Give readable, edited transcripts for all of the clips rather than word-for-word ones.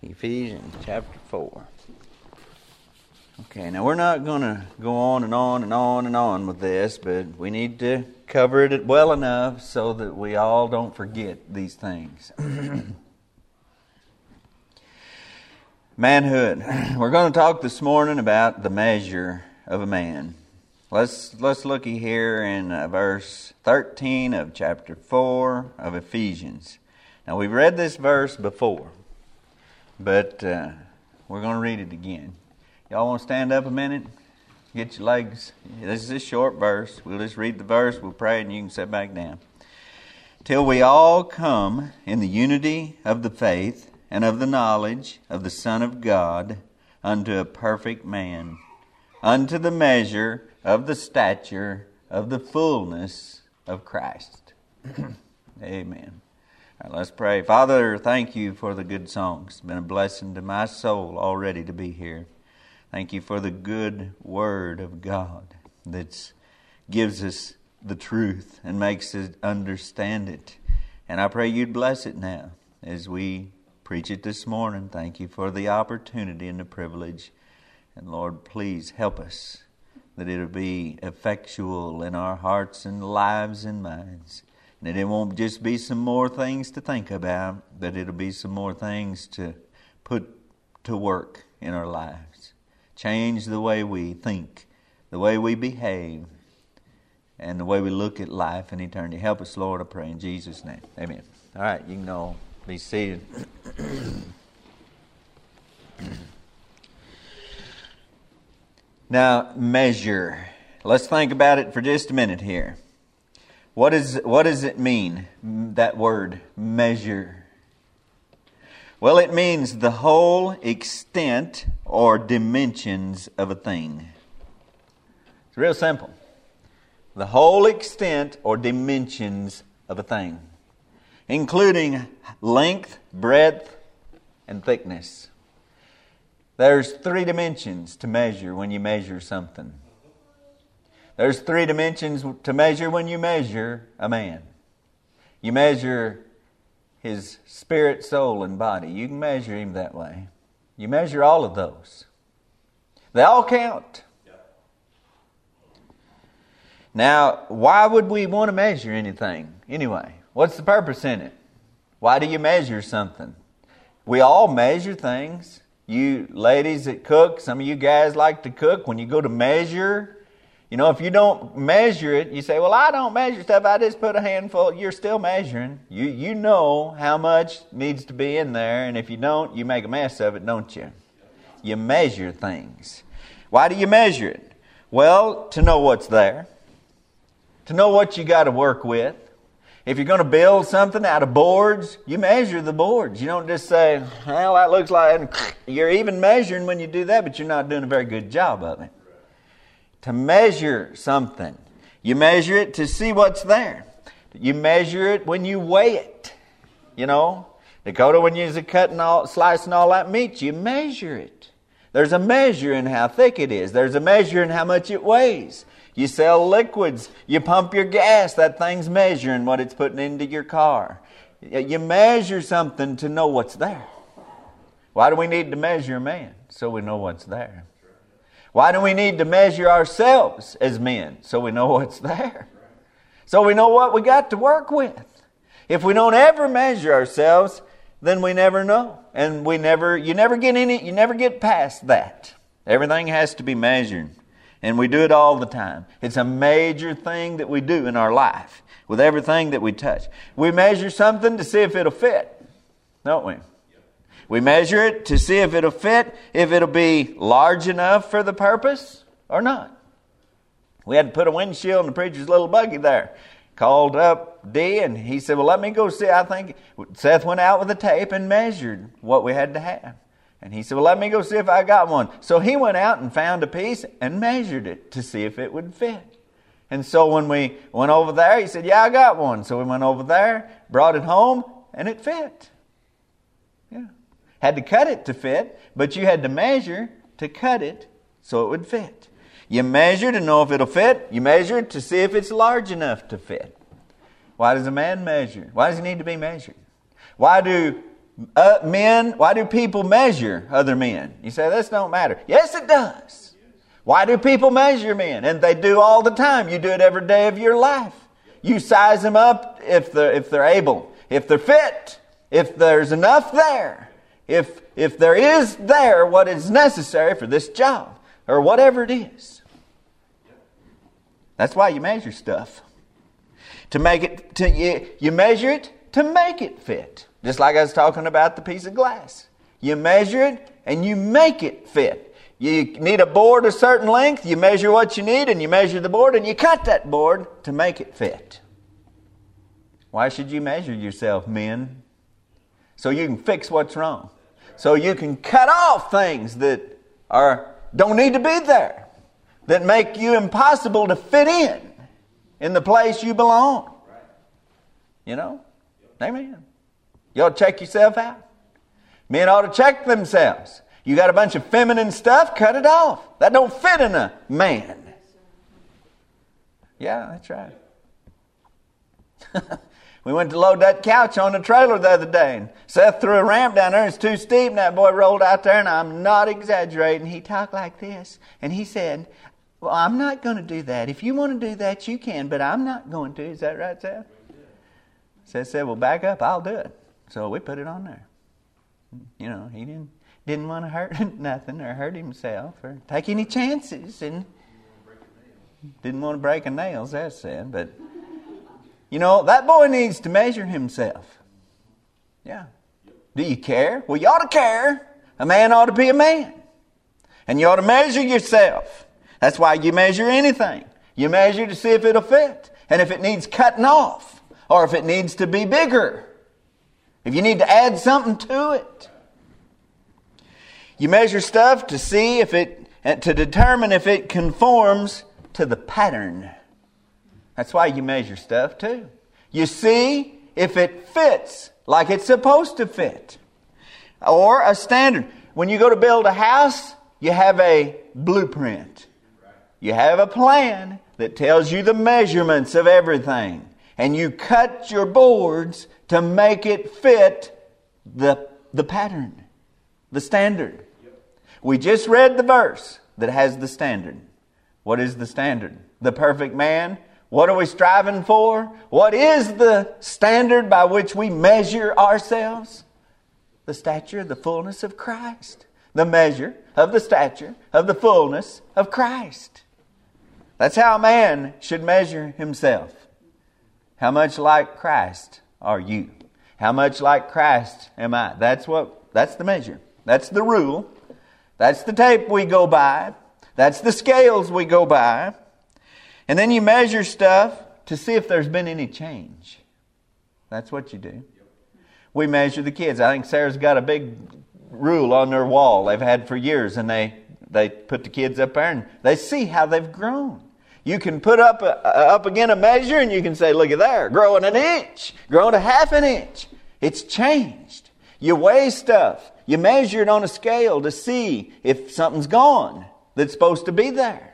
Ephesians chapter 4. Okay, now we're not going to go on and on and on and on with this, but we need to cover it well enough so that we all don't forget these things. Manhood. We're going to talk this morning about the measure of a man. Let's looky here in verse 13 of chapter 4 of Ephesians. Now we've read this verse before, but we're going to read it again. Y'all want to stand up a minute? Get your legs. This is a short verse. We'll just read the verse, we'll pray, and you can sit back down. Till we all come in the unity of the faith and of the knowledge of the Son of God unto a perfect man, unto the measure of the stature of the fullness of Christ. Amen. All right, let's pray. Father, thank you for the good songs. It's been a blessing to my soul already to be here. Thank you for the good Word of God that gives us the truth and makes us understand it. And I pray you'd bless it now as we preach it this morning. Thank you for the opportunity and the privilege. And Lord, please help us that it'll be effectual in our hearts and lives and minds. And that it won't just be some more things to think about, but it'll be some more things to put to work in our lives. Change the way we think, the way we behave, and the way we look at life and eternity. Help us, Lord, I pray in Jesus' name. Amen. All right, you can all be seated. Now, measure. Let's think about it for just a minute here. What does it mean, that word, measure? Well, it means the whole extent or dimensions of a thing. It's real simple. The whole extent or dimensions of a thing, including length, breadth, and thickness. There's 3 dimensions to measure when you measure something. There's 3 dimensions to measure when you measure a man. You measure his spirit, soul, and body. You can measure him that way. You measure all of those. They all count. Now, why would we want to measure anything anyway? What's the purpose in it? Why do you measure something? We all measure things. You ladies that cook, some of you guys like to cook. When you go to measure, if you don't measure it, you say, well, I don't measure stuff. I just put a handful. You're still measuring. You know how much needs to be in there. And if you don't, you make a mess of it, don't you? You measure things. Why do you measure it? Well, to know what's there. To know what you got to work with. If you're going to build something out of boards, you measure the boards. You don't just say, well, that looks like... You're even measuring when you do that, but you're not doing a very good job of it. To measure something, you measure it to see what's there. You measure it when you weigh it. Dakota, when you're slicing all that meat, you measure it. There's a measure in how thick it is. There's a measure in how much it weighs. You sell liquids. You pump your gas. That thing's measuring what it's putting into your car. You measure something to know what's there. Why do we need to measure a man? So we know what's there. Why do we need to measure ourselves as men? So we know what's there. So we know what we got to work with. If we don't ever measure ourselves, then we never know. And you never get past that. Everything has to be measured. And we do it all the time. It's a major thing that we do in our life with everything that we touch. We measure something to see if it'll fit, don't we? We measure it to see if it'll fit, if it'll be large enough for the purpose or not. We had to put a windshield in the preacher's little buggy there. Called up D and he said, well, let me go see. I think Seth went out with the tape and measured what we had to have. And he said, well, let me go see if I got one. So he went out and found a piece and measured it to see if it would fit. And so when we went over there, he said, yeah, I got one. So we went over there, brought it home, and it fit. Yeah. Had to cut it to fit, but you had to measure to cut it so it would fit. You measure to know if it'll fit. You measure to see if it's large enough to fit. Why does a man measure? Why does he need to be measured? Why do men, why do people measure other men? You say, this don't matter. Yes, it does. Why do people measure men? And they do all the time. You do it every day of your life. You size them up if they're able, if they're fit, if there's enough there, if there is there what is necessary for this job, or whatever it is. That's why you measure stuff. To make it, you measure it to make it fit. Just like I was talking about the piece of glass. You measure it and you make it fit. You need a board a certain length, you measure what you need and you measure the board and you cut that board to make it fit. Why should you measure yourself, men? So you can fix what's wrong. So you can cut off things that don't need to be there. That make you impossible to fit in the place you belong. You know? Amen. You ought to check yourself out. Men ought to check themselves. You got a bunch of feminine stuff, cut it off. That don't fit in a man. Yeah, that's right. We went to load that couch on the trailer the other day, and Seth threw a ramp down there. It's too steep, and that boy rolled out there, and I'm not exaggerating. He talked like this, and he said, well, I'm not going to do that. If you want to do that, you can, but I'm not going to. Is that right, Seth? Seth said, well, back up. I'll do it. So we put it on there. You know, he didn't want to hurt nothing or hurt himself or take any chances, and didn't want to break a nail, as that said. But, you know, that boy needs to measure himself. Yeah. Do you care? Well, you ought to care. A man ought to be a man. And you ought to measure yourself. That's why you measure anything. You measure to see if it'll fit. And if it needs cutting off. Or if it needs to be bigger. If you need to add something to it. You measure stuff to see to determine if it conforms to the pattern. That's why you measure stuff too. You see if it fits like it's supposed to fit. Or a standard. When you go to build a house, you have a blueprint. You have a plan that tells you the measurements of everything. And you cut your boards to make it fit the pattern, the standard. We just read the verse that has the standard. What is the standard? The perfect man. What are we striving for? What is the standard by which we measure ourselves? The stature, the fullness of Christ. The measure of the stature of the fullness of Christ. That's how a man should measure himself. How much like Christ are you? How much like Christ am I? That's the measure. That's the rule. That's the tape we go by. That's the scales we go by. And then you measure stuff to see if there's been any change. That's what you do. We measure the kids. I think Sarah's got a big rule on their wall they've had for years, and they put the kids up there and they see how they've grown. You can put up again a measure and you can say, look at there, growing an inch, growing a half an inch. It's changed. You weigh stuff. You measure it on a scale to see if something's gone that's supposed to be there.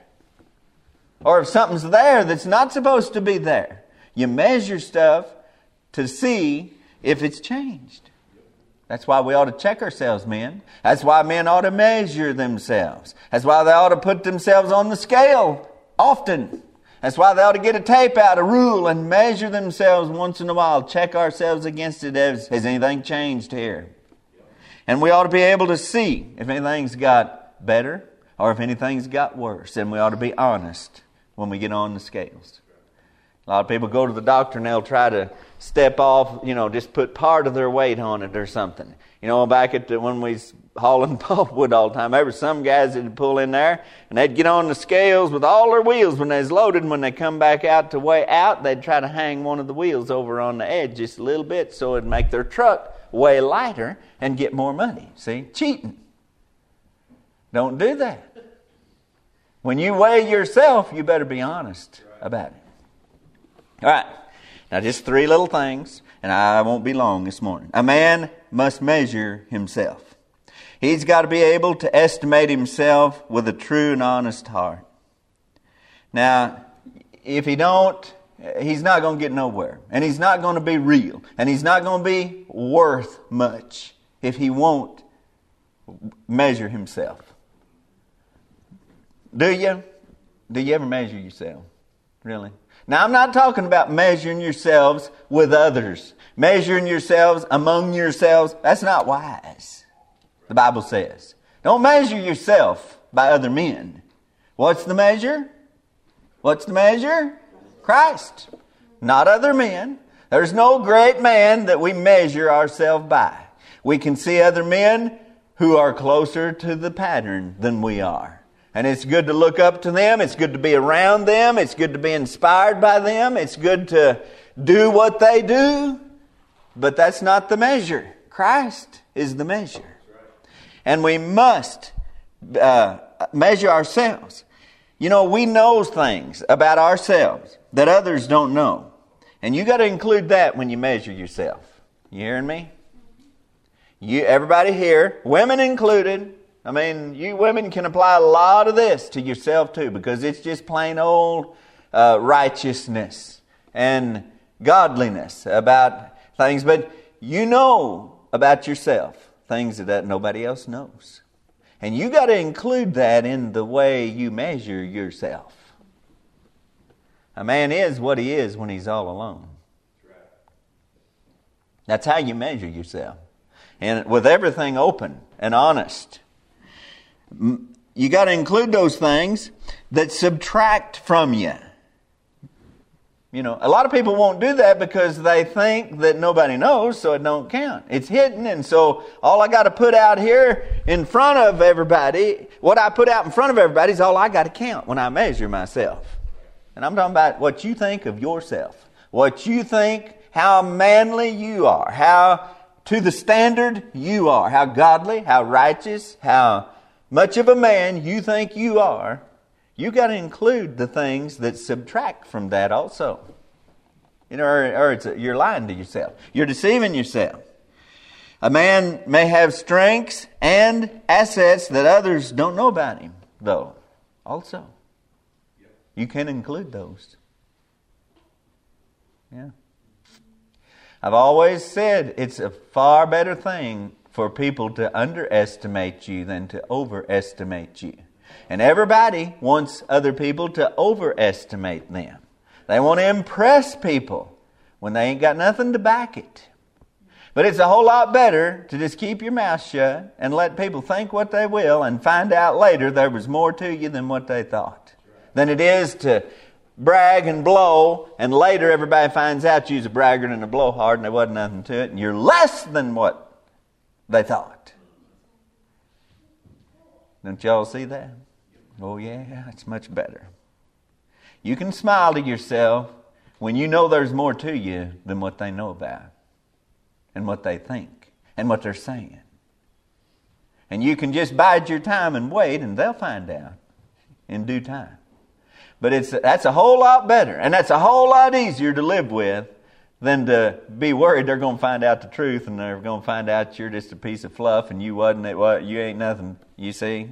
Or if something's there that's not supposed to be there. You measure stuff to see if it's changed. That's why we ought to check ourselves, men. That's why men ought to measure themselves. That's why they ought to put themselves on the scale often. That's why they ought to get a tape out, a rule, and measure themselves once in a while. Check ourselves against it. Has anything changed here? And we ought to be able to see if anything's got better or if anything's got worse. And we ought to be honest when we get on the scales. A lot of people go to the doctor and they'll try to step off, just put part of their weight on it or something. Back when we was hauling pulpwood all the time, there were some guys that would pull in there and they'd get on the scales with all their wheels when they was loaded. And when they come back out to weigh out, they'd try to hang one of the wheels over on the edge just a little bit so it'd make their truck weigh lighter and get more money. See? Cheating. Don't do that. When you weigh yourself, you better be honest about it. All right. Now just 3 little things, and I won't be long this morning. A man must measure himself. He's got to be able to estimate himself with a true and honest heart. Now, if he don't he's not going to get nowhere. And he's not going to be real. And he's not going to be worth much if he won't measure himself. Do you? Do you ever measure yourself? Really? Now, I'm not talking about measuring yourselves with others. Measuring yourselves among yourselves. That's not wise, the Bible says. Don't measure yourself by other men. What's the measure? What's the measure? Christ. Not other men. There's no great man that we measure ourselves by. We can see other men who are closer to the pattern than we are. And it's good to look up to them. It's good to be around them. It's good to be inspired by them. It's good to do what they do. But that's not the measure. Christ is the measure. And we must measure ourselves. You know, we know things about ourselves that others don't know. And you got to include that when you measure yourself. You hearing me? Everybody here, women included. I mean, you women can apply a lot of this to yourself too, because it's just plain old righteousness and godliness about things. But you know about yourself things that nobody else knows. And you got to include that in the way you measure yourself. A man is what he is when he's all alone. That's how you measure yourself. And with everything open and honest. You got to include those things that subtract from you. You know, a lot of people won't do that because they think that nobody knows, so it don't count. It's hidden, and so all I got to put out here in front of everybody, what I put out in front of everybody is all I got to count when I measure myself. And I'm talking about what you think of yourself. What you think, how manly you are, how to the standard you are, how godly, how righteous, how much of a man you think you are. You got to include the things that subtract from that also. You know, or you're lying to yourself. You're deceiving yourself. A man may have strengths and assets that others don't know about him, though. Also, you can include those. Yeah. I've always said it's a far better thing for people to underestimate you than to overestimate you. And everybody wants other people to overestimate them. They want to impress people when they ain't got nothing to back it. But it's a whole lot better to just keep your mouth shut and let people think what they will and find out later there was more to you than what they thought. Than it is to brag and blow, and later everybody finds out you're a braggart and a blowhard and there wasn't nothing to it, and you're less than what they thought. Don't y'all see that? Oh yeah, it's much better. You can smile to yourself when you know there's more to you than what they know about, and what they think, and what they're saying. And you can just bide your time and wait, and they'll find out in due time. But that's a whole lot better, and that's a whole lot easier to live with than to be worried they're going to find out the truth, and they're going to find out you're just a piece of fluff, and you ain't nothing. You see.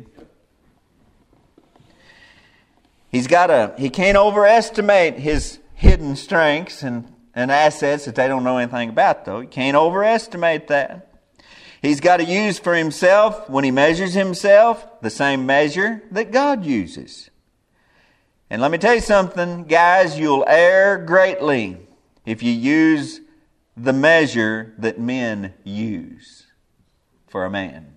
He can't overestimate his hidden strengths and assets that they don't know anything about, though. He can't overestimate that. He's got to use for himself, when he measures himself, the same measure that God uses. And let me tell you something, guys, you'll err greatly if you use the measure that men use for a man.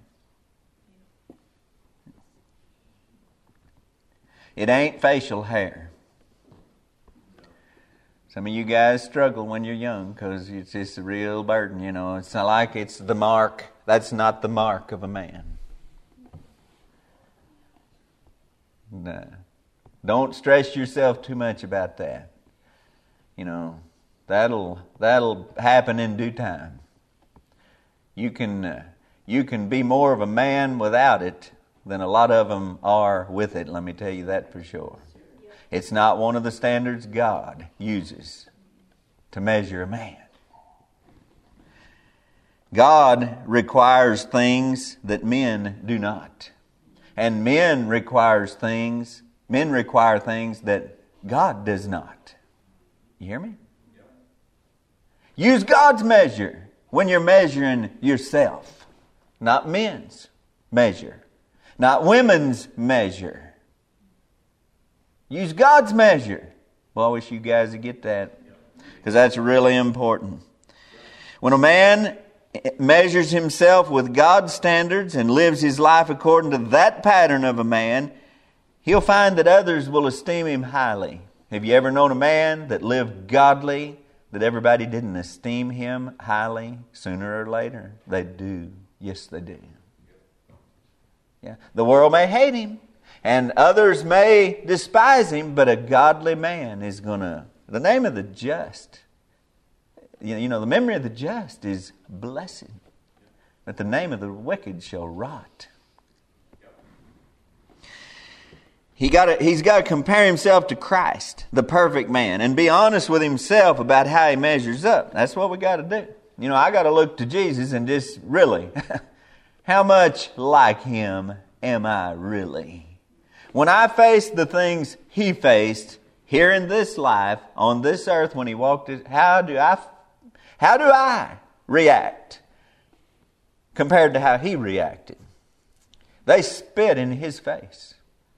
It ain't facial hair. Some of you guys struggle when you're young because it's just a real burden, you know. It's not like it's the mark. That's not the mark of a man. No. Don't stress yourself too much about that. You know, that'll happen in due time. You can be more of a man without it than a lot of them are with it. Let me tell you that for sure. It's not one of the standards God uses to measure a man. God requires things that men do not. And men require things that God does not. You hear me? Use God's measure when you're measuring yourself. Not men's measure. Not women's measure. Use God's measure. Well, I wish you guys would get that, because that's really important. When a man measures himself with God's standards and lives his life according to that pattern of a man, he'll find that others will esteem him highly. Have you ever known a man that lived godly, that everybody didn't esteem him highly sooner or later? They do. Yes, they do. Yeah. The world may hate him, and others may despise him, but a godly man is going to... The name of the just, you know, the memory of the just is blessed, but the name of the wicked shall rot. He's got to compare himself to Christ, the perfect man, and be honest with himself about how he measures up. That's what we got to do. You know, I got to look to Jesus and just really, how much like him am I really? When I face the things he faced here in this life, on this earth, when he walked it, how do I react compared to how he reacted? They spit in his face.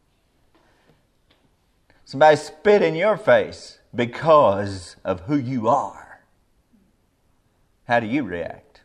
Somebody spit in your face because of who you are. How do you react?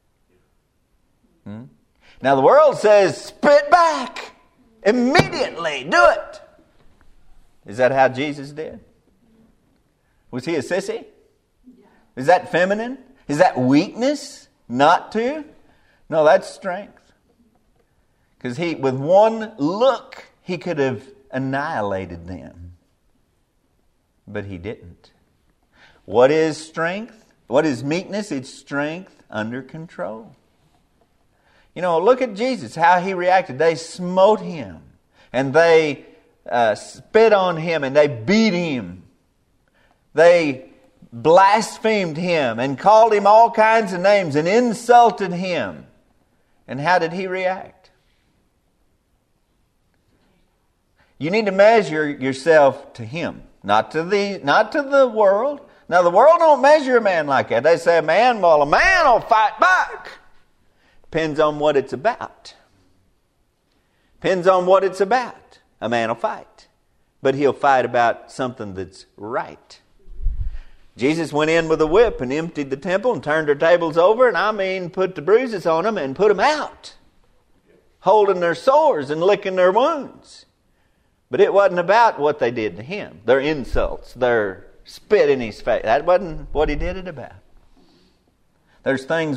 Now the world says, spit back. Immediately. Do it. Is that how Jesus did? Was he a sissy? Is that feminine? Is that weakness not to? No, that's strength. Because with one look, he could have annihilated them. But he didn't. What is strength? What is meekness? It's strength under control. You know, look at Jesus, how he reacted. They smote him, and they spit on him, and they beat him. They blasphemed him and called him all kinds of names and insulted him. And how did he react? You need to measure yourself to him, not to the world. Now, the world don't measure a man like that. They say a man will fight back. Depends on what it's about. Depends on what it's about. A man will fight. But he'll fight about something that's right. Jesus went in with a whip and emptied the temple and turned their tables over, and put the bruises on them and put them out, holding their sores and licking their wounds. But it wasn't about what they did to him, their insults, their spit in his face. That wasn't what he did it about. There's things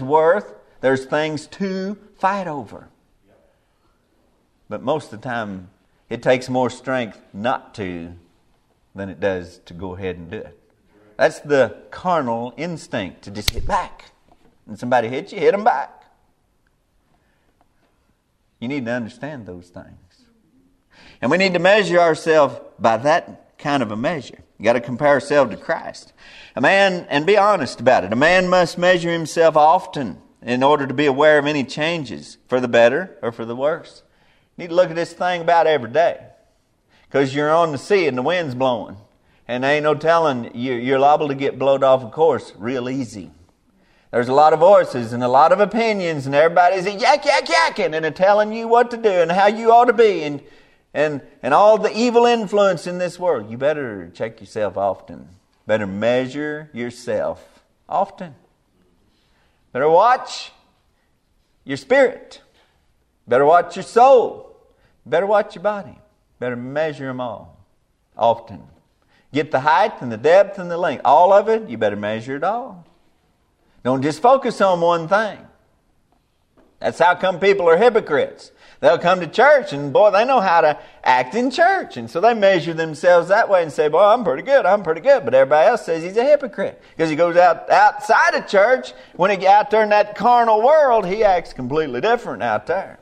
to fight over. But most of the time, it takes more strength not to than it does to go ahead and do it. That's the carnal instinct, to just hit back. When somebody hits you, hit them back. You need to understand those things. And we need to measure ourselves by that kind of a measure. You got to compare ourselves to Christ. And be honest about it. A man must measure himself often in order to be aware of any changes, for the better or for the worse. You need to look at this thing about every day. Because you're on the sea and the wind's blowing. And there ain't no telling, you're liable to get blowed off a course real easy. There's a lot of voices and a lot of opinions, and everybody's yakking and telling you what to do and how you ought to be, and all the evil influence in this world. You better check yourself often. Better measure yourself often. Better watch your spirit. Better watch your soul. Better watch your body. Better measure them all often. Get the height and the depth and the length. All of it, you better measure it all. Don't just focus on one thing. That's how come people are hypocrites. They'll come to church and boy, they know how to act in church. And so they measure themselves that way and say, boy, I'm pretty good. But everybody else says he's a hypocrite. Because he goes outside of church, when he gets out there in that carnal world, he acts completely different out there.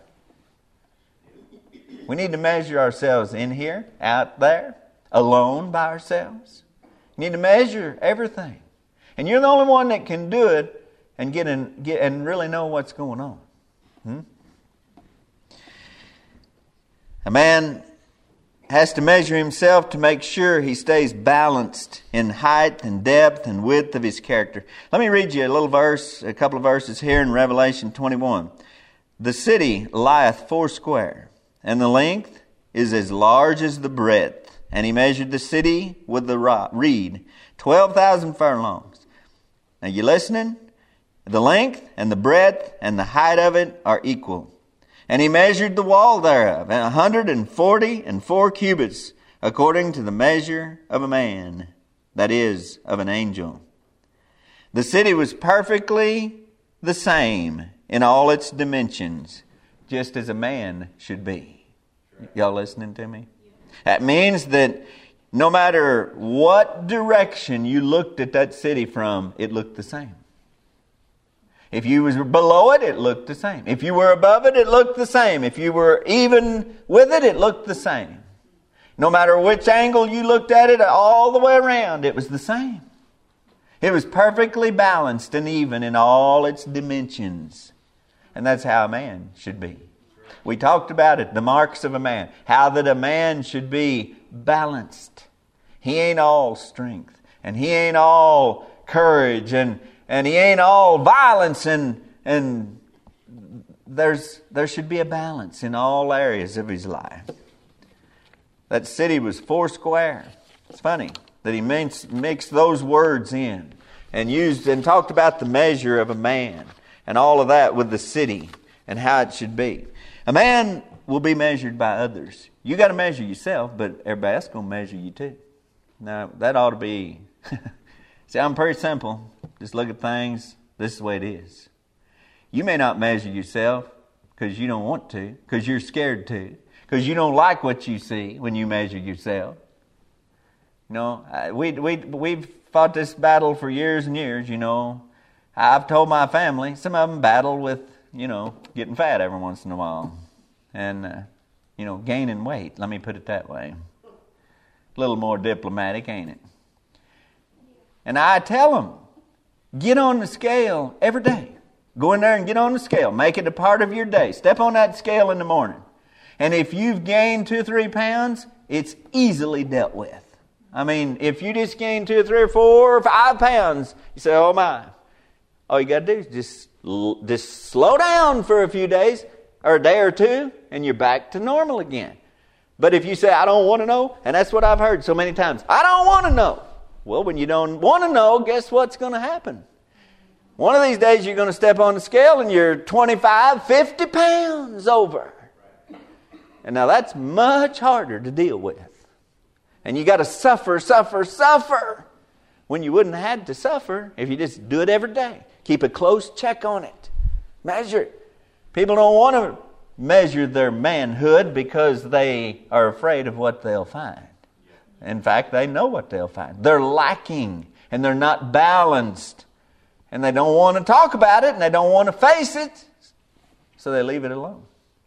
We need to measure ourselves in here, out there, alone by ourselves. You need to measure everything. And you're the only one that can do it and get and really know what's going on. A man has to measure himself to make sure he stays balanced in height and depth and width of his character. Let me read you a little verse, a couple of verses here in Revelation 21. The city lieth foursquare, and the length is as large as the breadth. And he measured the city with the reed, 12,000 furlongs. Now you listening? The length and the breadth and the height of it are equal. And he measured the wall thereof, 144 cubits, according to the measure of a man, that is, of an angel. The city was perfectly the same in all its dimensions, just as a man should be. Y'all listening to me? That means that no matter what direction you looked at that city from, it looked the same. If you was below it, it looked the same. If you were above it, it looked the same. If you were even with it, it looked the same. No matter which angle you looked at it, all the way around, it was the same. It was perfectly balanced and even in all its dimensions. And that's how a man should be. We talked about it, the marks of a man. How that a man should be balanced. He ain't all strength. And he ain't all courage. And he ain't all violence. And there should be a balance in all areas of his life. That city was foursquare. It's funny that he mixed those words in. And talked about the measure of a man. And all of that with the city. And how it should be. A man will be measured by others. You got to measure yourself, but everybody else is going to measure you too. Now, that ought to be... See, I'm pretty simple. Just look at things. This is the way it is. You may not measure yourself because you don't want to, because you're scared to, because you don't like what you see when you measure yourself. You know, we've fought this battle for years and years, you know. I've told my family, some of them battle with, you know, getting fat every once in a while. And, you know, gaining weight. Let me put it that way. A little more diplomatic, ain't it? And I tell them, get on the scale every day. Go in there and get on the scale. Make it a part of your day. Step on that scale in the morning. And if you've gained 2 or 3 pounds, it's easily dealt with. I mean, if you just gain 2 or 3 or 4 or 5 pounds, you say, oh my. All you got to do is just slow down for a few days or a day or two, and you're back to normal again. But if you say, I don't want to know, and that's what I've heard so many times, I don't want to know. Well, when you don't want to know, guess what's going to happen? One of these days you're going to step on the scale and you're 25, 50 pounds over. And now that's much harder to deal with. And you got to suffer when you wouldn't have had to suffer if you just do it every day. Keep a close check on it. Measure it. People don't want to measure their manhood because they are afraid of what they'll find. In fact, they know what they'll find. They're lacking and they're not balanced. And they don't want to talk about it and they don't want to face it. So they leave it alone.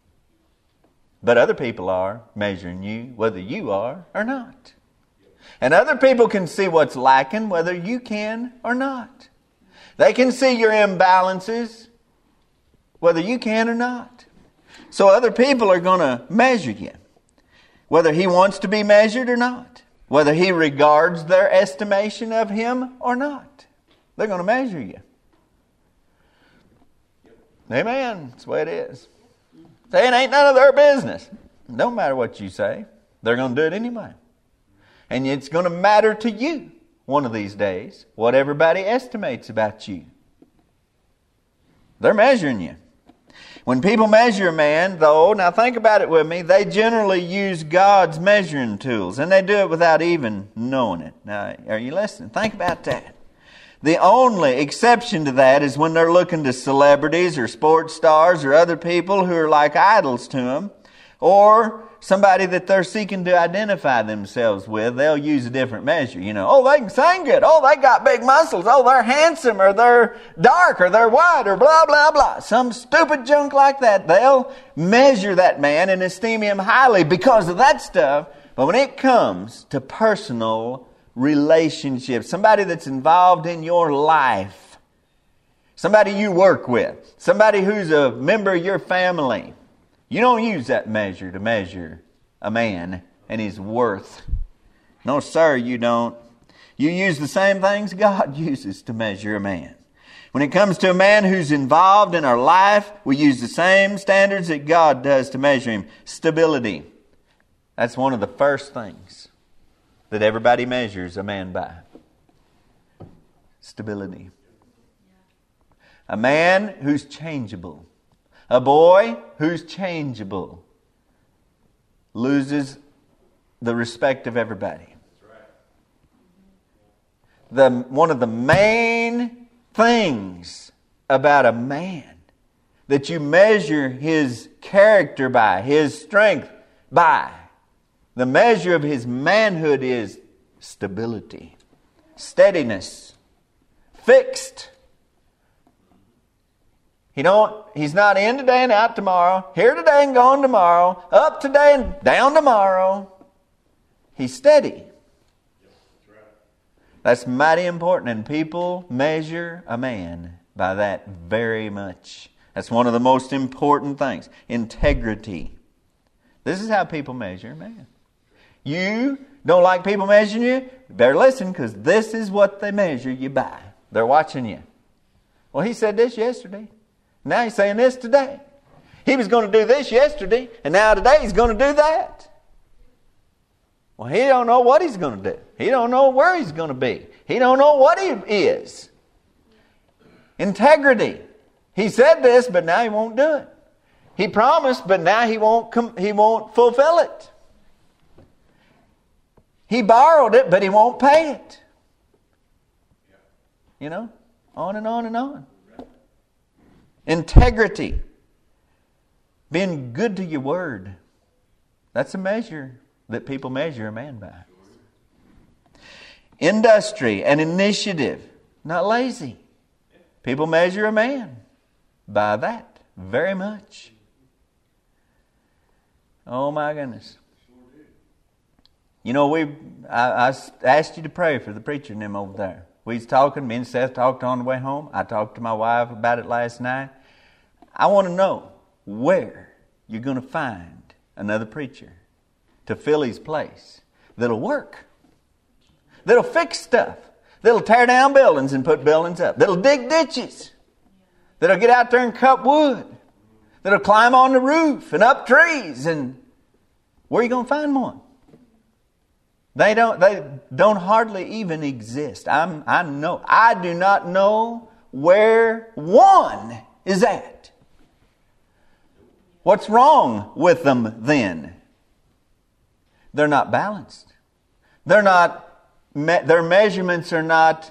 But other people are measuring you whether you are or not. And other people can see what's lacking whether you can or not. They can see your imbalances whether you can or not. So other people are going to measure you. Whether he wants to be measured or not. Whether he regards their estimation of him or not. They're going to measure you. Amen. That's the way it is. Saying ain't none of their business. Don't matter what you say. They're going to do it anyway. And it's going to matter to you one of these days what everybody estimates about you. They're measuring you. When people measure a man, though, now think about it with me, they generally use God's measuring tools, and they do it without even knowing it. Now, are you listening? Think about that. The only exception to that is when they're looking to celebrities or sports stars or other people who are like idols to them, or somebody that they're seeking to identify themselves with. They'll use a different measure. You know, oh, they can sing good. Oh, they got big muscles. Oh, they're handsome, or they're dark, or they're white, or blah, blah, blah. Some stupid junk like that. They'll measure that man and esteem him highly because of that stuff. But when it comes to personal relationships, somebody that's involved in your life, somebody you work with, somebody who's a member of your family, you don't use that measure to measure a man. and his worth. No, sir, you don't. You use the same things God uses to measure a man. When it comes to a man who's involved in our life, we use the same standards that God does to measure him. Stability. That's one of the first things that everybody measures a man by. Stability. A man who's changeable. A boy who's changeable loses the respect of everybody. One of the main things about a man that you measure his character by, his strength by, the measure of his manhood is stability, steadiness, fixed. He's not in today and out tomorrow, here today and gone tomorrow, up today and down tomorrow. He's steady. That's mighty important, and people measure a man by that very much. That's one of the most important things. Integrity. This is how people measure a man. You don't like people measuring you? You better listen, because this is what they measure you by. They're watching you. Well, he said this yesterday. Now he's saying this today. He was going to do this yesterday, and now today he's going to do that. Well, he don't know what he's going to do. He don't know where he's going to be. He don't know what he is. Integrity. He said this, but now he won't do it. He promised, but now he won't fulfill it. He borrowed it, but he won't pay it. You know, on and on and on. Integrity. Being good to your word. That's a measure that people measure a man by. Industry and initiative. Not lazy. People measure a man by that very much. Oh my goodness. You know, I asked you to pray for the preacher and them over there. We was talking, me and Seth talked on the way home. I talked to my wife about it last night. I want to know where you're going to find another preacher to fill his place that'll work, that'll fix stuff, that'll tear down buildings and put buildings up, that'll dig ditches, that'll get out there and cut wood, that'll climb on the roof and up trees. And where are you going to find one? They don't hardly even exist. I do not know where one is at. What's wrong with them then? They're not balanced. Their measurements are not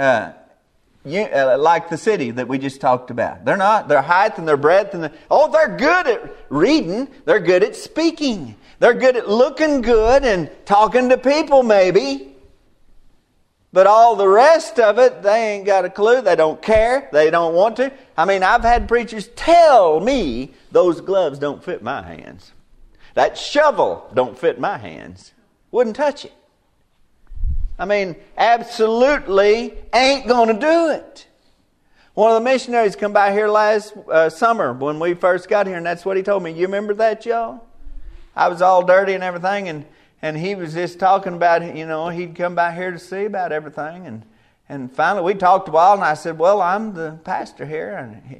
like the city that we just talked about. They're not. Their height and their breadth and they're good at reading. They're good at speaking. They're good at looking good and talking to people maybe. But all the rest of it, they ain't got a clue. They don't care. They don't want to. I mean, I've had preachers tell me those gloves don't fit my hands. That shovel don't fit my hands. Wouldn't touch it. I mean, absolutely ain't going to do it. One of the missionaries come by here last summer when we first got here, and that's what he told me. You remember that, y'all? I was all dirty and everything, and he was just talking about, he'd come by here to see about everything. And finally we talked a while, and I said, well, I'm the pastor here. And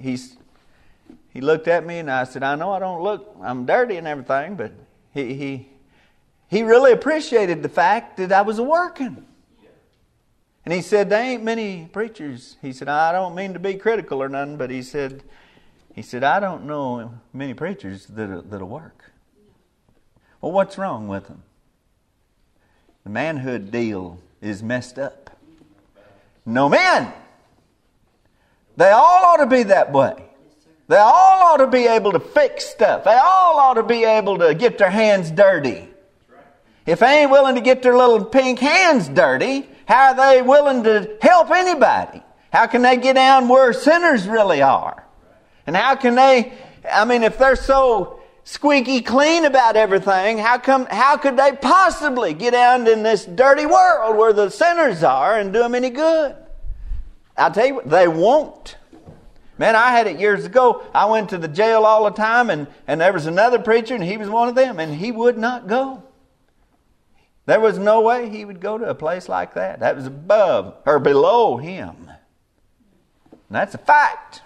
he looked at me, and I said, I know I don't look, I'm dirty and everything, but he really appreciated the fact that I was working. And he said, there ain't many preachers. He said, I don't mean to be critical or nothing, but he said, I don't know many preachers that'll work. Well, what's wrong with them? The manhood deal is messed up. No men. They all ought to be that way. They all ought to be able to fix stuff. They all ought to be able to get their hands dirty. If they ain't willing to get their little pink hands dirty, how are they willing to help anybody? How can they get down where sinners really are? And how can they, if they're so squeaky clean about everything, how could they possibly get down in this dirty world where the sinners are and do them any good? I'll tell you what, they won't. Man, I had it years ago. I went to the jail all the time, and there was another preacher, and he was one of them, and he would not go. There was no way he would go to a place like that. That was above or below him. And that's a fact.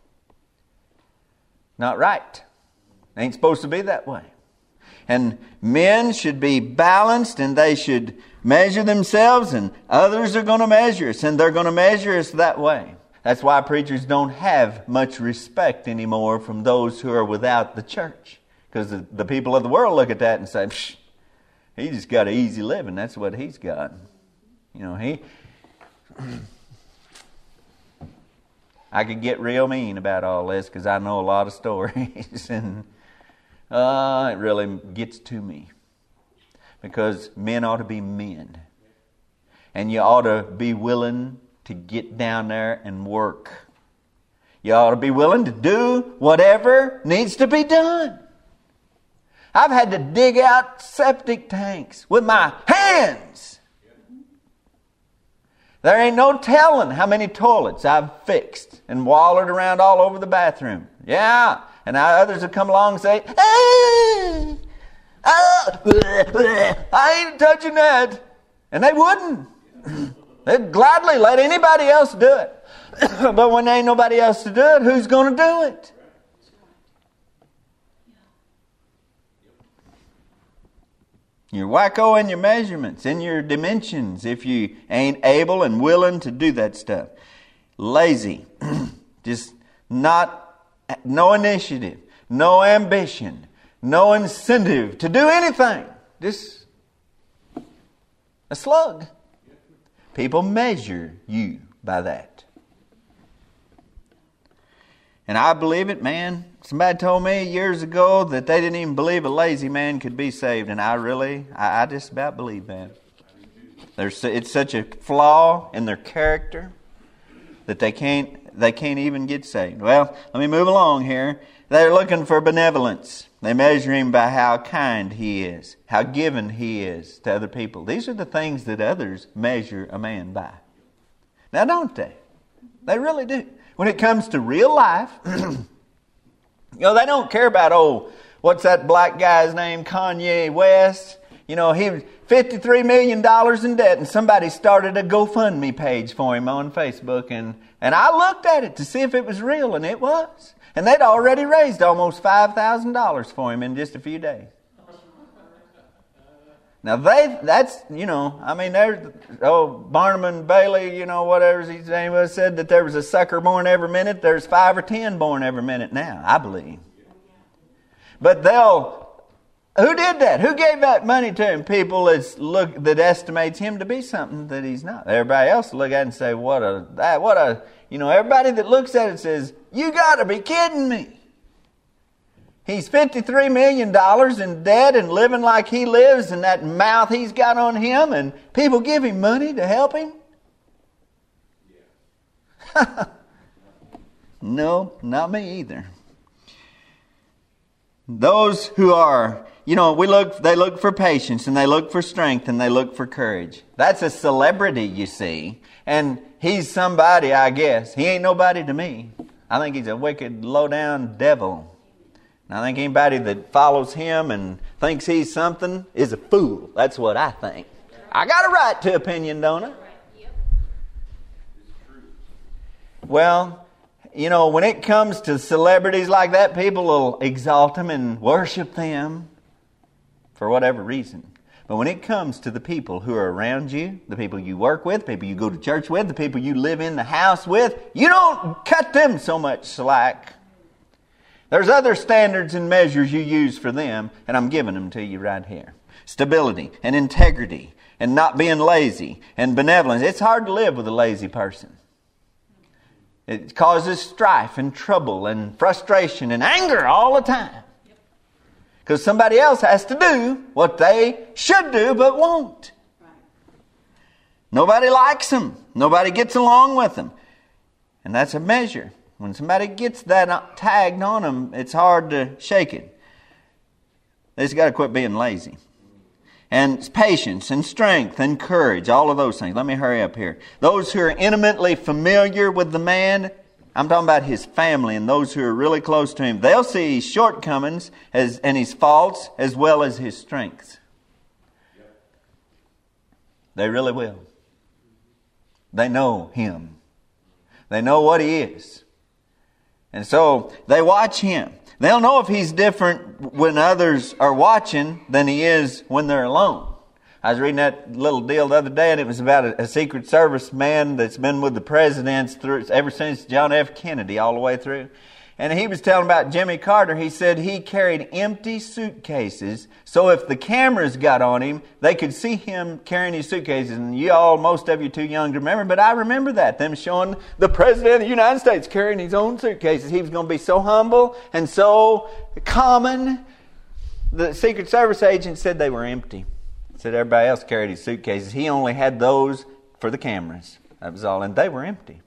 Not right. Ain't supposed to be that way. And men should be balanced, and they should measure themselves, and others are going to measure us, and they're going to measure us that way. That's why preachers don't have much respect anymore from those who are without the church. Because the people of the world look at that and say, Psh, he just got an easy living. That's what he's got. You know, I could get real mean about all this because I know a lot of stories. And it really gets to me. Because men ought to be men. And you ought to be willing to get down there and work. You ought to be willing to do whatever needs to be done. I've had to dig out septic tanks with my hands. There ain't no telling how many toilets I've fixed and wallered around all over the bathroom. Yeah. And others have come along and say, I ain't touching that. And they wouldn't. They'd gladly let anybody else do it. But when there ain't nobody else to do it, who's going to do it? You're wacko in your measurements, in your dimensions, if you ain't able and willing to do that stuff. Lazy. Just no initiative, no ambition, no incentive to do anything. Just a slug. People measure you by that. And I believe it, man. Somebody told me years ago that they didn't even believe a lazy man could be saved. And I just about believe that. It's such a flaw in their character that they can't even get saved. Well, let me move along here. They're looking for benevolence. They measure him by how kind he is, how given he is to other people. These are the things that others measure a man by. Now, don't they? They really do. When it comes to real life, they don't care about, what's that black guy's name, Kanye West? He was $53 million in debt, and somebody started a GoFundMe page for him on Facebook, and I looked at it to see if it was real, and it was. And they'd already raised almost $5,000 for him in just a few days. Now there's, Barnum and Bailey, whatever his name was, said that there was a sucker born every minute. There's 5 or 10 born every minute now, I believe. But who did that? Who gave that money to him? People that estimates him to be something that he's not. Everybody else look at it and say, everybody that looks at it says, you gotta be kidding me. He's $53 million in debt and living like he lives, and that mouth he's got on him, and people give him money to help him? Yeah. No, not me either. Those who are, they look for patience, and they look for strength, and they look for courage. That's a celebrity, you see. And he's somebody, I guess. He ain't nobody to me. I think he's a wicked, low-down devil. And I think anybody that follows him and thinks he's something is a fool. That's what I think. I got a right to opinion, don't I? Well, when it comes to celebrities like that, people will exalt them and worship them for whatever reason. But when it comes to the people who are around you, the people you work with, the people you go to church with, the people you live in the house with, you don't cut them so much slack. There's other standards and measures you use for them, and I'm giving them to you right here. Stability and integrity and not being lazy and benevolence. It's hard to live with a lazy person. It causes strife and trouble and frustration and anger all the time. Because somebody else has to do what they should do but won't. Nobody likes them. Nobody gets along with them. And that's a measure. When somebody gets that tagged on them, it's hard to shake it. They just got to quit being lazy. And patience and strength and courage, all of those things. Let me hurry up here. Those who are intimately familiar with the man, I'm talking about his family and those who are really close to him, they'll see his shortcomings and his faults as well as his strengths. They really will. They know Him. They know what He is. And so they watch Him. They'll know if He's different when others are watching than He is when they're alone. I was reading that little deal the other day, and it was about a Secret Service man that's been with the presidents ever since John F. Kennedy all the way through. And he was telling about Jimmy Carter. He said he carried empty suitcases, so if the cameras got on him, they could see him carrying his suitcases. And most of you too young to remember, but I remember that, them showing the President of the United States carrying his own suitcases. He was going to be so humble and so common. The Secret Service agent said they were empty. Said everybody else carried his suitcases. He only had those for the cameras. That was all, and they were empty.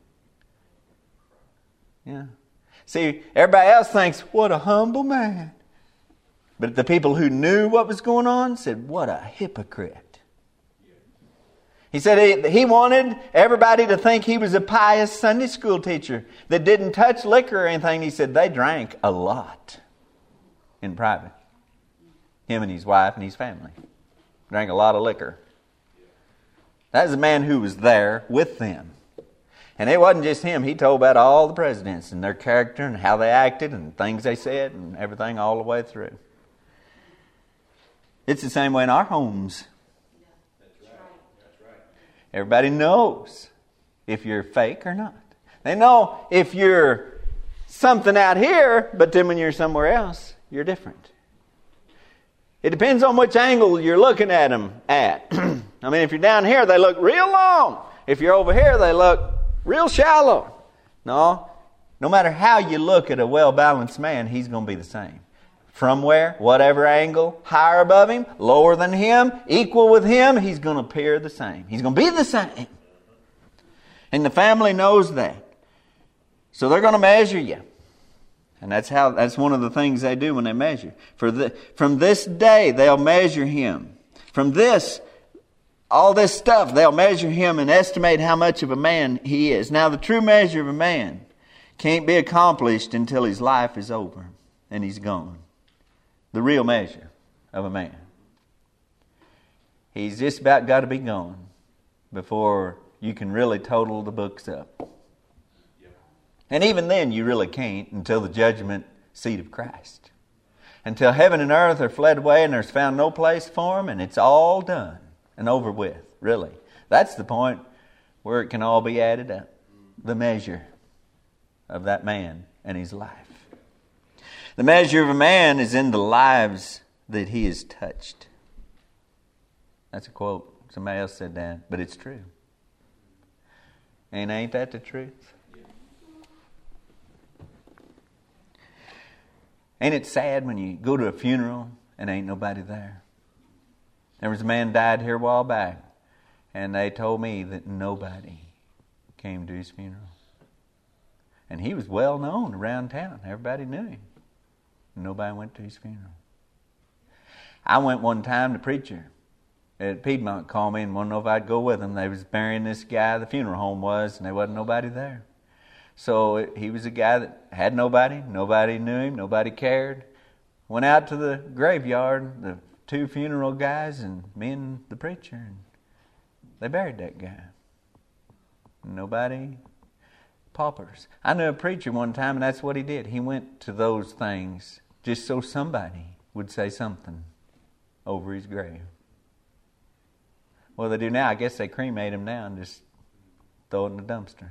Yeah. See, everybody else thinks, what a humble man. But the people who knew what was going on said, what a hypocrite. He said he wanted everybody to think he was a pious Sunday school teacher that didn't touch liquor or anything. He said they drank a lot in private. Him and his wife and his family drank a lot of liquor. That was a man who was there with them. And it wasn't just him. He told about all the presidents and their character and how they acted and things they said and everything all the way through. It's the same way in our homes. That's right. Everybody knows if you're fake or not. They know if you're something out here, but then when you're somewhere else, you're different. It depends on which angle you're looking at them at. I mean, if you're down here, they look real long. If you're over here, they look real shallow. No matter how you look at a well-balanced man, he's going to be the same. From where? Whatever angle, higher above him, lower than him, equal with him, he's going to appear the same. He's going to be the same. And the family knows that. So they're going to measure you. And that's one of the things they do when they measure. From this day, they'll measure him. From all this stuff, they'll measure him and estimate how much of a man he is. Now, the true measure of a man can't be accomplished until his life is over and he's gone. The real measure of a man. He's just about got to be gone before you can really total the books up. And even then, you really can't until the judgment seat of Christ. Until heaven and earth are fled away and there's found no place for him and it's all done and over with, really. That's the point where it can all be added up. The measure of that man and his life. The measure of a man is in the lives that he has touched. That's a quote. Somebody else said that, but it's true. And ain't that the truth? Ain't it sad when you go to a funeral and ain't nobody there? There was a man died here a while back, and they told me that nobody came to his funeral. And he was well known around town. Everybody knew him. Nobody went to his funeral. I went one time, the preacher at Piedmont called me and wanted to know if I'd go with him. They was burying this guy, the funeral home was, and there wasn't nobody there. So he was a guy that had nobody knew him, nobody cared. Went out to the graveyard, the two funeral guys and me and the preacher, and they buried that guy. Nobody, paupers. I knew a preacher one time, and that's what he did. He went to those things just so somebody would say something over his grave. Well, they do now. I guess they cremate him now and just throw it in the dumpster.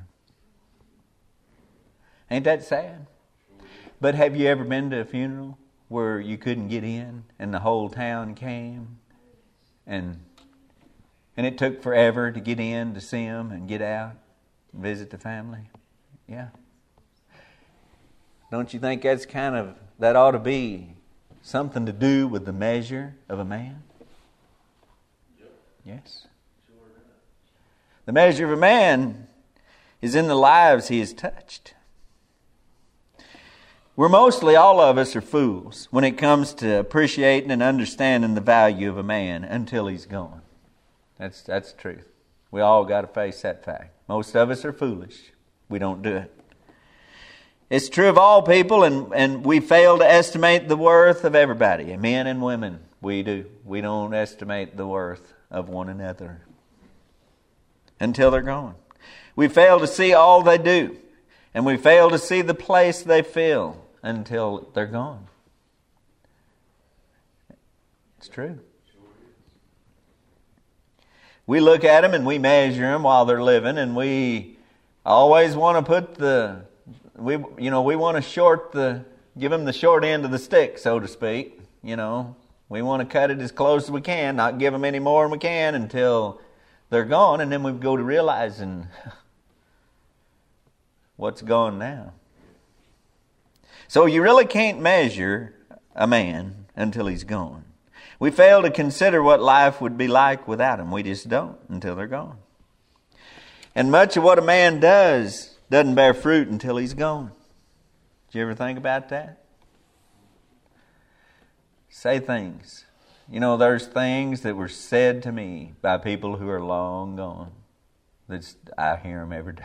Ain't that sad? But have you ever been to a funeral where you couldn't get in and the whole town came and it took forever to get in to see them and get out and visit the family? Yeah. Don't you think that ought to be something to do with the measure of a man? Yes. The measure of a man is in the lives he has touched. We're mostly, all of us are fools when it comes to appreciating and understanding the value of a man until he's gone. That's the truth. We all got to face that fact. Most of us are foolish. We don't do it. It's true of all people, and we fail to estimate the worth of everybody, men and women. We do. We don't estimate the worth of one another. until they're gone. We fail to see all they do, and we fail to see the place they fill until they're gone. It's true. We look at them and we measure them while they're living, and we always want to put we want to give them the short end of the stick, so to speak. We want to cut it as close as we can, not give them any more than we can until they're gone, and then we go to realizing what's gone now. So you really can't measure a man until he's gone. We fail to consider what life would be like without him. We just don't until they're gone. And much of what a man does doesn't bear fruit until he's gone. Did you ever think about that? Say things. There's things that were said to me by people who are long gone. I hear them every day.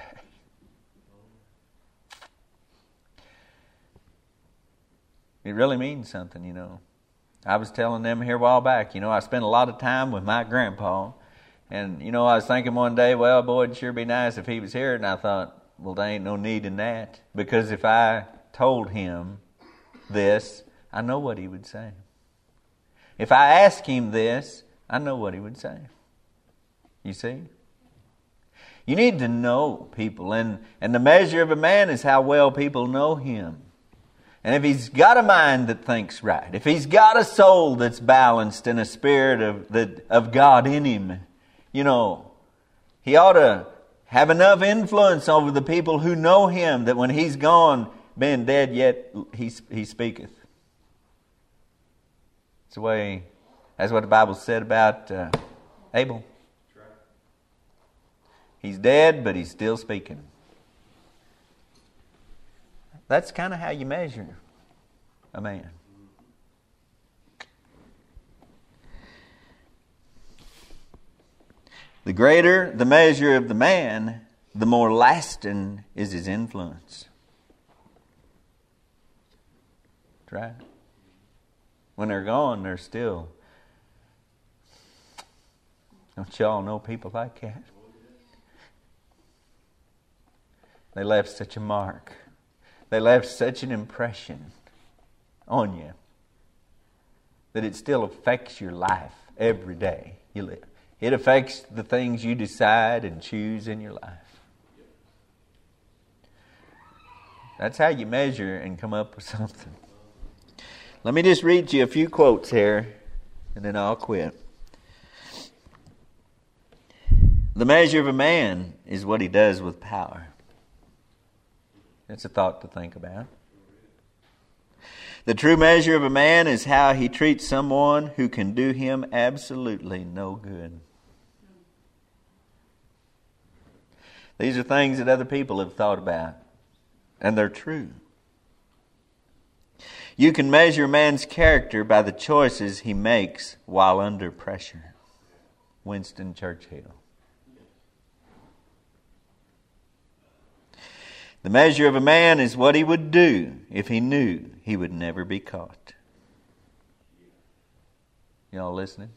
It really means something, I was telling them here a while back, I spent a lot of time with my grandpa. And, I was thinking one day, well, boy, it'd sure be nice if he was here. And I thought, well, there ain't no need in that. Because if I told him this, I know what he would say. If I asked him this, I know what he would say. You see? You need to know people. And the measure of a man is how well people know him. And if he's got a mind that thinks right, if he's got a soul that's balanced and a spirit of God in him, he ought to have enough influence over the people who know him that when he's gone, being dead yet he speaketh. That's what the Bible said about Abel. He's dead, but he's still speaking. That's kind of how you measure a man. The greater the measure of the man, the more lasting is his influence. That's right. When they're gone, they're still. Don't y'all know people like that? They left such a mark. They left such an impression on you that it still affects your life every day you live. It affects the things you decide and choose in your life. That's how you measure and come up with something. Let me just read you a few quotes here, and then I'll quit. The measure of a man is what he does with power. That's a thought to think about. The true measure of a man is how he treats someone who can do him absolutely no good. These are things that other people have thought about, and they're true. You can measure a man's character by the choices he makes while under pressure. Winston Churchill. The measure of a man is what he would do if he knew he would never be caught. Y'all listening?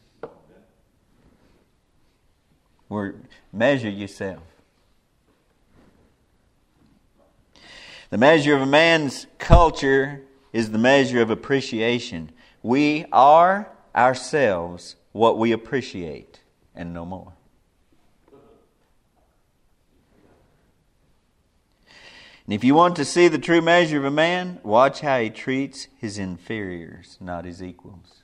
Measure yourself. The measure of a man's culture is the measure of appreciation. We are ourselves what we appreciate, and no more. And if you want to see the true measure of a man, watch how he treats his inferiors, not his equals.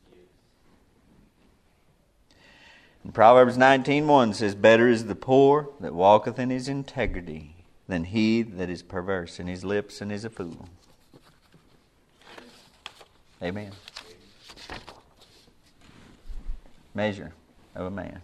And Proverbs 19:1 says, "Better is the poor that walketh in his integrity than he that is perverse in his lips and is a fool." Amen. Measure of a man.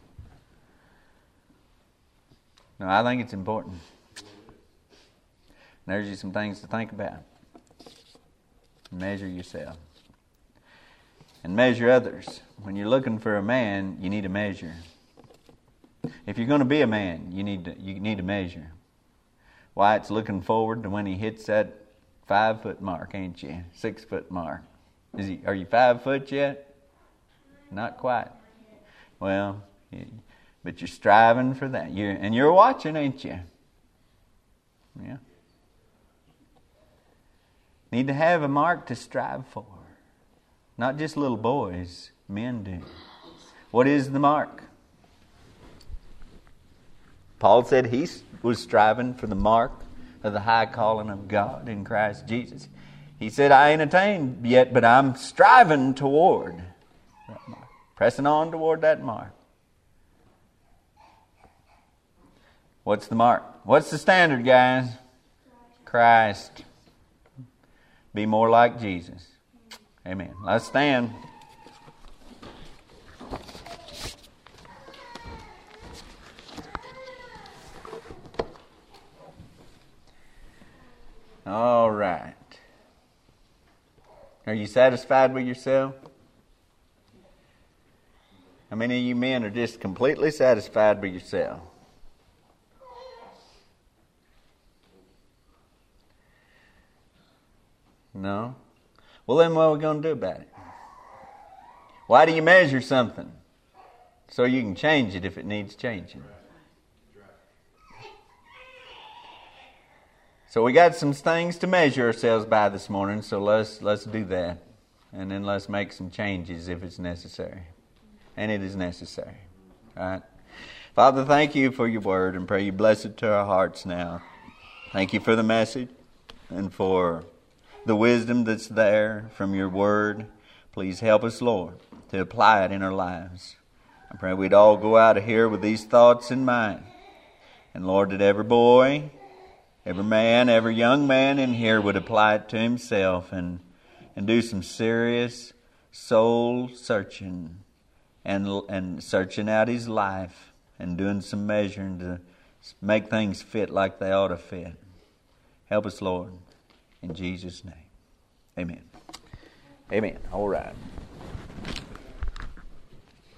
No, I think it's important. There's you some things to think about. Measure yourself. And measure others. When you're looking for a man, you need to measure. If you're going to be a man, you need to measure. Wyatt's looking forward to when he hits that 5-foot mark, ain't you? 6-foot mark. Are you 5 foot yet? Not quite. Well, But you're striving for that. And you're watching, ain't you? Yeah. Need to have a mark to strive for. Not just little boys, men do. What is the mark? Paul said he was striving for the mark of the high calling of God in Christ Jesus. He said, I ain't attained yet, but I'm striving toward that mark. Pressing on toward that mark. What's the mark? What's the standard, guys? Christ. Be more like Jesus. Amen. Let's stand. All right. Are you satisfied with yourself? How many of you men are just completely satisfied with yourself? No? Well, then what are we going to do about it? Why do you measure something? So you can change it if it needs changing. So we got some things to measure ourselves by this morning, so let's do that. And then let's make some changes if it's necessary. And it is necessary. All right? Father, thank you for your word, and pray you bless it to our hearts now. Thank you for the message and for the wisdom that's there from your word. Please help us, Lord, to apply it in our lives. I pray we'd all go out of here with these thoughts in mind. And Lord, that every boy, every man, every young man in here would apply it to himself and do some serious soul searching and searching out his life and doing some measuring to make things fit like they ought to fit. Help us, Lord, in Jesus' name. Amen. Amen. All right.